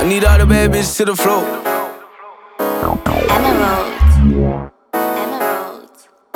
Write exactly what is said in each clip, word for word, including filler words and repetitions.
need all the bad bitches to the floor. Emerald. Emerald.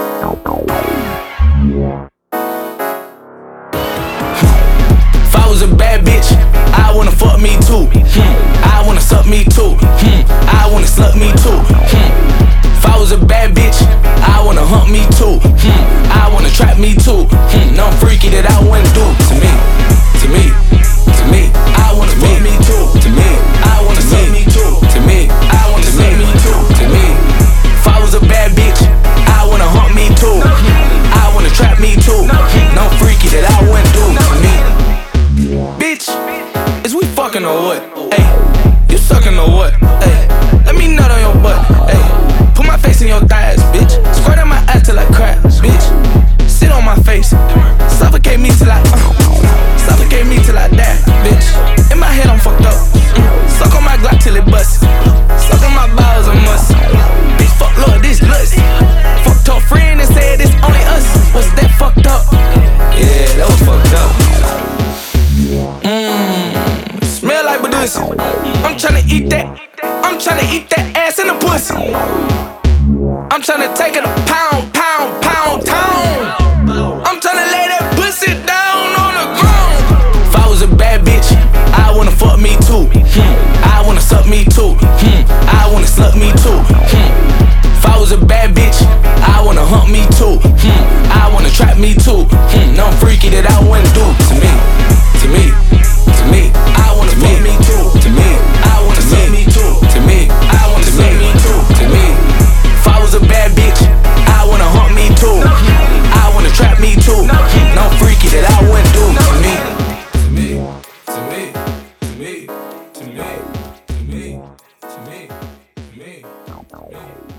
If I was a bad bitch, I wanna fuck me too. I wanna suck me too. I wanna slut me too. If I was a bad bitch, I wanna hump me too. I wanna trap me too. No freaky that I wouldn't do to me, to me, to me. I wanna fuck me too. To me, I wanna suck me too. To me, I wanna suck me too. To me, if I was a bad bitch, I wanna hump me too. I wanna trap me too. No freaky that I wouldn't do to me. Bitch, is we fucking or what? Ayy, you sucking or what? Ayy, let me nut on your butt. Ayy, put my face in your thighs, bitch. Squirt on my ass till I crack, bitch. Sit on my face, suffocate me till I, uh, suffocate me till I die, bitch. In my head I'm fucked up. Mm. Suck on my Glock till it busts. Suck on my balls a must. Bitch, fuck Lord, this lust. Fucked her friend and said it's only us. Was that fucked up? Yeah, that was fucked up. Mmm, smell like Badusi. I'm tryna eat that. I'm tryna eat that ass in the pussy. I'm tryna take it a pound, pound, pound, town. I'm tryna lay that pussy down on the ground. If I was a bad bitch, I wanna fuck me too. I wanna suck me too. I wanna slut me too. If I was a bad bitch, I wanna hump me too. I wanna trap me too. No freaky that I wouldn't do to me, to me, to me. I wanna fuck me too. To me, I wanna suck me too. To me, I wanna suck me too. To me, if I was a bad bitch, I wanna hump me too. I wanna trap me too. No freaky that I wouldn't do to me, to me, to me, to me, to me, to me, to me, to me.